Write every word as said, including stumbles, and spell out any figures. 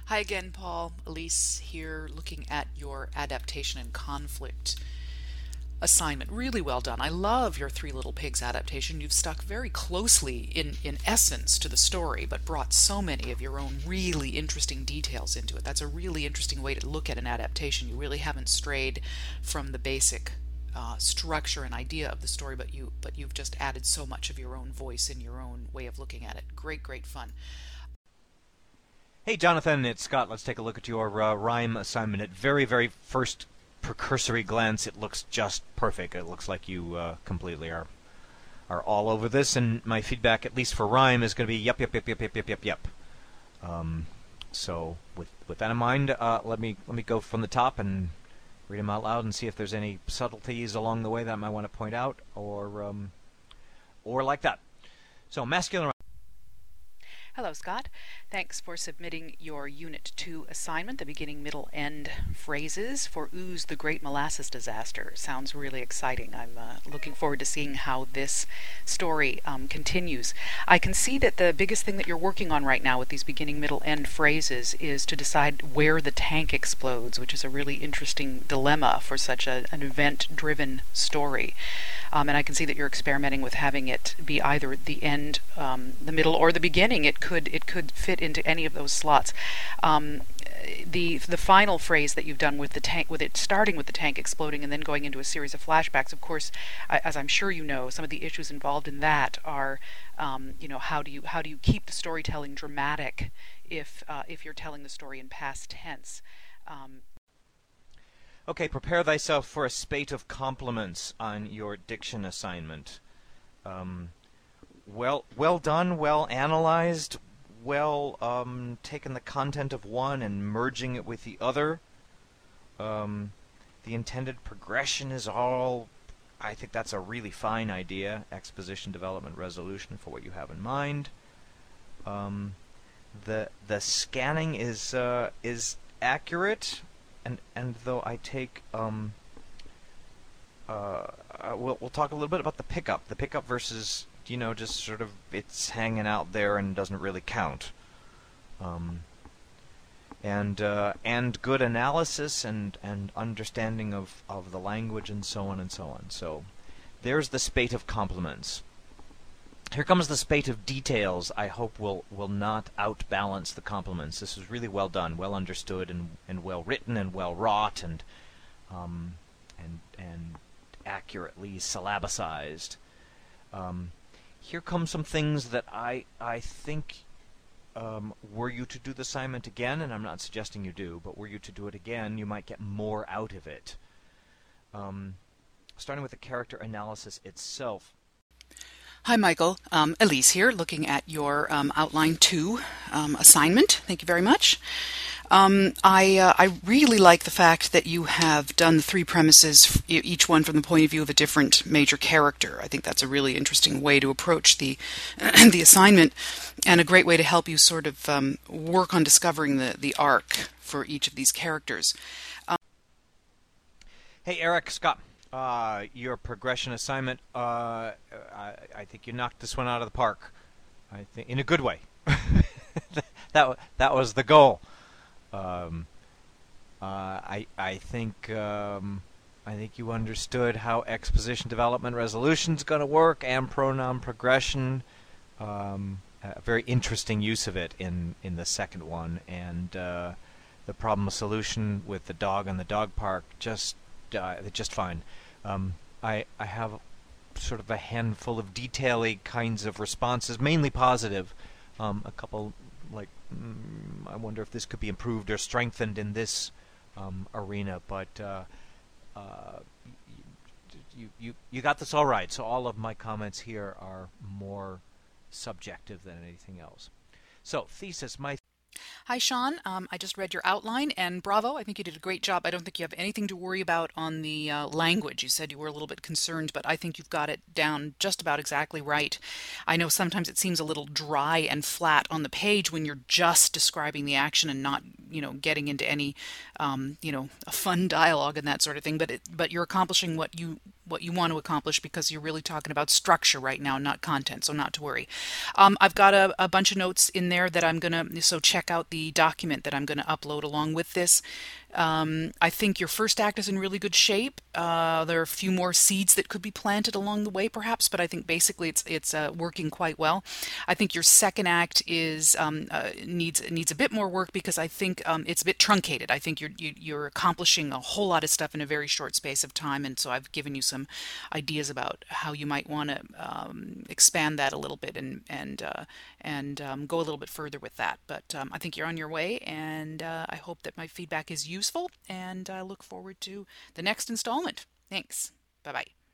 Hi again, Paul. Elise here, looking at your adaptation and conflict assignment. Really well done. I love your Three Little Pigs adaptation. You've stuck very closely in, in essence to the story, but brought so many of your own really interesting details into it. That's a really interesting way to look at an adaptation. You really haven't strayed from the basic uh, structure and idea of the story, but you but you've just added so much of your own voice and your own way of looking at it. Great, great fun. Hey, Jonathan, it's Scott. Let's take a look at your uh, rhyme assignment. At very, very first precursory glance, it looks just perfect. It looks like you uh, completely are are all over this, and my feedback, at least for rhyme, is going to be yep, yep, yep, yep, yep, yep, yep, yep. Um, so, with with that in mind, uh, let me let me go from the top and read them out loud and see if there's any subtleties along the way that I might want to point out, or um, or like that. So, masculine. Hello, Scott. Thanks for submitting your Unit two assignment, the beginning, middle, end phrases for Ooze the Great Molasses Disaster. Sounds really exciting. I'm uh, looking forward to seeing how this story um, continues. I can see that the biggest thing that you're working on right now with these beginning, middle, end phrases is to decide where the tank explodes, which is a really interesting dilemma for such a, an event-driven story. Um, and I can see that you're experimenting with having it be either at the end, um, the middle, or the beginning. It could it could fit into any of those slots. Um, the the final phrase that you've done with the tank, with it starting with the tank exploding and then going into a series of flashbacks. Of course, I, as I'm sure you know, some of the issues involved in that are, um, you know, how do you how do you keep the storytelling dramatic if uh, if you're telling the story in past tense. Um, Okay, prepare thyself for a spate of compliments on your diction assignment. Um, well, well done, well analyzed, well um, taken the content of one and merging it with the other. Um, the intended progression is all. I think that's a really fine idea. Exposition, development, resolution for what you have in mind. Um, the the scanning is uh, is accurate. And and though I take um uh, uh we'll we'll talk a little bit about the pickup, the pickup versus, you know, just sort of it's hanging out there and doesn't really count. Um and uh, and good analysis and and understanding of of the language and so on and so on. So there's the spate of compliments. Here comes the spate of details. I hope will will not outbalance the compliments. This is really well done, well understood, and and well written, and well wrought, and um, and and accurately syllabicized. Um, here come some things that I I think, um, were you to do the assignment again, and I'm not suggesting you do, but were you to do it again, you might get more out of it. Um, starting with the character analysis itself. Hi, Michael. Um, Elise here, looking at your um, Outline two um, assignment. Thank you very much. Um, I uh, I really like the fact that you have done the three premises, each one from the point of view of a different major character. I think that's a really interesting way to approach the the assignment, and a great way to help you sort of um, work on discovering the, the arc for each of these characters. Um, hey, Eric, Scott. Uh, your progression assignment, uh, I, I think you knocked this one out of the park. I think in a good way. that that was the goal. Um, uh, I I think um, I think you understood how exposition, development, resolution is going to work, and pronoun progression. Um, a very interesting use of it in in the second one, and uh, the problem solution with the dog and the dog park just uh, just fine. Um, I I have sort of a handful of detail-y kinds of responses, mainly positive. Um, a couple like mm, I wonder if this could be improved or strengthened in this um, arena, but uh, uh, you you you got this all right. So all of my comments here are more subjective than anything else. So thesis, my. Hi, Sean. Um, I just read your outline, and bravo. I think you did a great job. I don't think you have anything to worry about on the uh, language. You said you were a little bit concerned, but I think you've got it down just about exactly right. I know sometimes it seems a little dry and flat on the page when you're just describing the action and not, you know, getting into any, um, you know, a fun dialogue and that sort of thing. But it, but you're accomplishing what you what you want to accomplish, because you're really talking about structure right now, not content, so not to worry. Um, I've got a, a bunch of notes in there that I'm going to, so check out the document that I'm going to upload along with this. Um, I think your first act is in really good shape. Uh, there are a few more seeds that could be planted along the way, perhaps, but I think basically it's it's uh, working quite well. I think your second act is um, uh, needs needs a bit more work, because I think um, it's a bit truncated. I think you're you, you're accomplishing a whole lot of stuff in a very short space of time, and so I've given you some ideas about how you might want to um, expand that a little bit and and uh, and um, go a little bit further with that. But um, I think you're on your way, and uh, I hope that my feedback is useful, and I look forward to the next installment. Thanks. Bye bye.